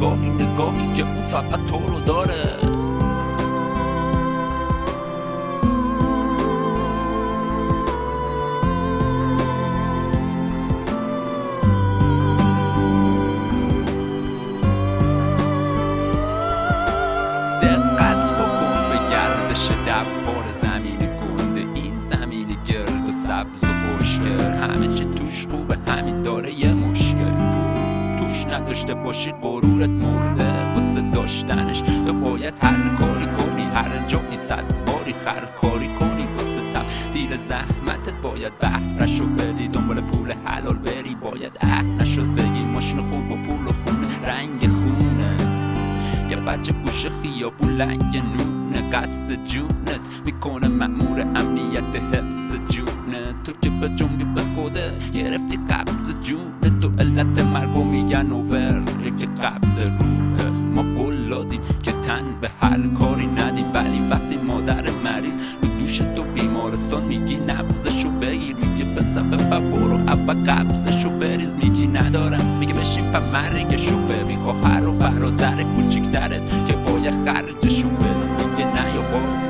نگاهی که اون فقط تو رو داره. دقت بکن به گردش دوار زمین گنده، این زمین گرد و سبز و خوشگل، همه چی توش خوبه، همین داره یه مشکل. توش نداشته باشی غرورت مرده، واسه داشتنش تو باید هر کاری کنی، هر جایی 100 باری خرکاری کنی، واسه تبدیل زحمتت باید بهرشو بدی، دنبال پول حلال بری، باید نشد بگی ماشین خوب و پول و خونه رنگ خونت. یه بچه گوشه خیابون لنگ نونه، قصد جونت میکنه مأمور امنیت حفظ جونت. تو که به جنبی به خودت گرفتی قبض جونت، تو علت مرگو میگن اوور که قبض روحه. ما قول دادیم که تن به هر کاری ندیم، ولی وقتی مادر مریض رو دوش تو بیمارستان میگی نبضشو بگیر، میگه به سبب برو اول قبضشو بریز، میگی ندارم، میگه بشین پا مرگشو ببین، خواهر و برادر کوچیکترت که باید خرجشو بده، میگه نه یا